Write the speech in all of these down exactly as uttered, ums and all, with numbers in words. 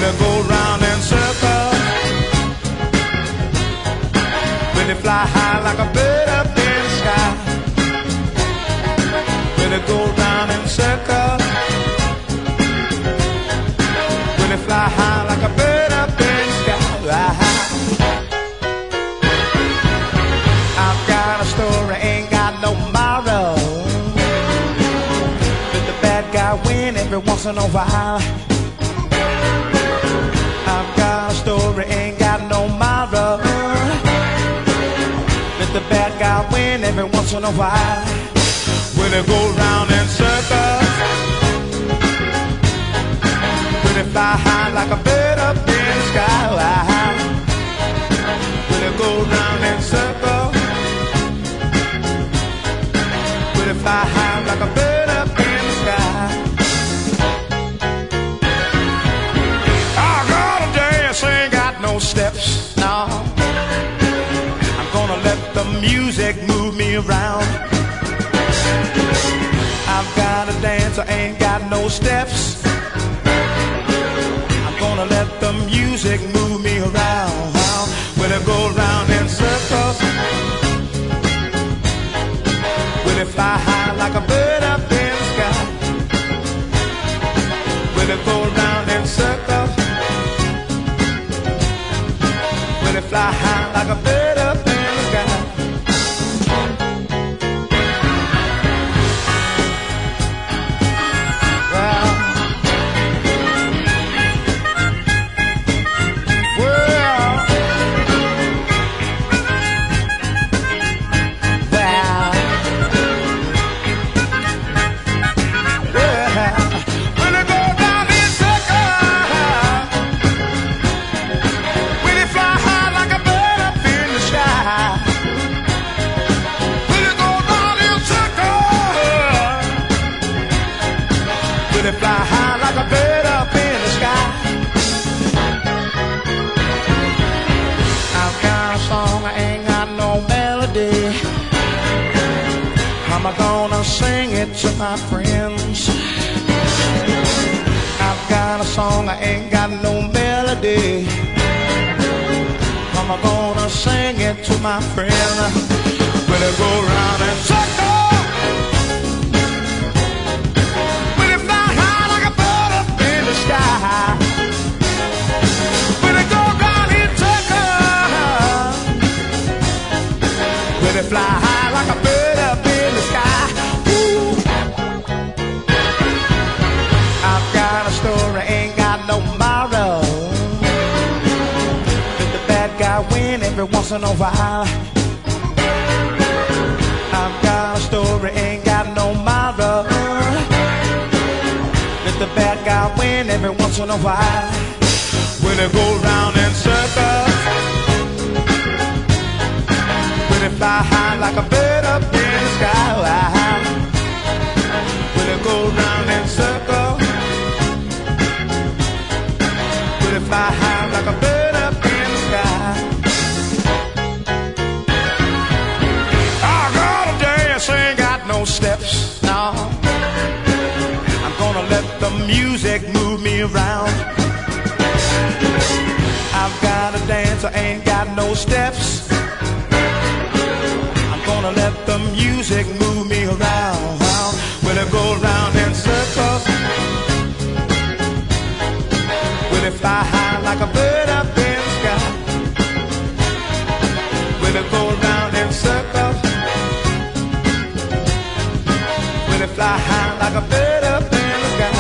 Will it go round in circles? Will it fly high like a bird up in the sky? Will it go round in circles? Will it fly high like a bird up in the sky? I've got a story, ain't got no tomorrow. Let the bad guy win every once in a while. I've got a story, ain't got no tomorrow. Let the bad guy win every once in a while. Will it go round in circles? Will it fly high like a bird up in the sky? Will it go round in circles? Will it fly high like a bird up in the sky? I gotta dance, ain't got no steps, no. I'm gonna let the music move me around. I've gotta dance, I ain't got no steps. I'm gonna let the music move me around. Will it go round in circles? Will it fly high like a bird up in the sky? Will it go round in circles? Will it fly high like a bird up in the sky? Well, will it fly high like a bird up in the sky? I've got a song, I ain't got no melody. How am I gonna sing it to my friends? I've got a song, I ain't got no melody. How am I gonna sing it to my friends? Will it go round and circle? Will it go round in circles? Will it fly high like a bird up in the sky? Ooh. I've got a story, ain't got no tomorrow. Let the bad guy win every once in a while. I've got a story, ain't got no tomorrow. Let the bad guy win every once in a while. Will it go round in circles? Will it fly high like a bird up in the sky? Will it go round in circles? Will it fly high like a bird up in the sky? I gotta dance, ain't got no steps, no. I'm gonna let the music move me around. I've gotta dance, I ain't got no steps. I'm gonna let the music move me around. Will it go round in circles? Will it fly high like a bird up in the sky? Will it go round in circles? Will it fly high like a bird up in the sky?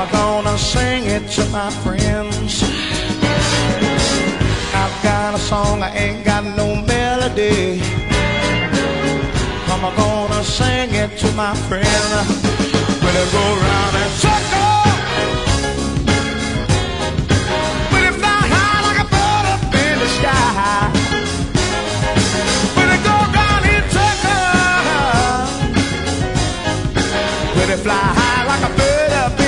I'm gonna sing it to my friends. I've got a song, I ain't got no melody. I'm gonna sing it to my friend. Will it go round and circle? Will it fly high like a bird up in the sky? Will it go round in circle? Will it fly high like a bird up in the sky?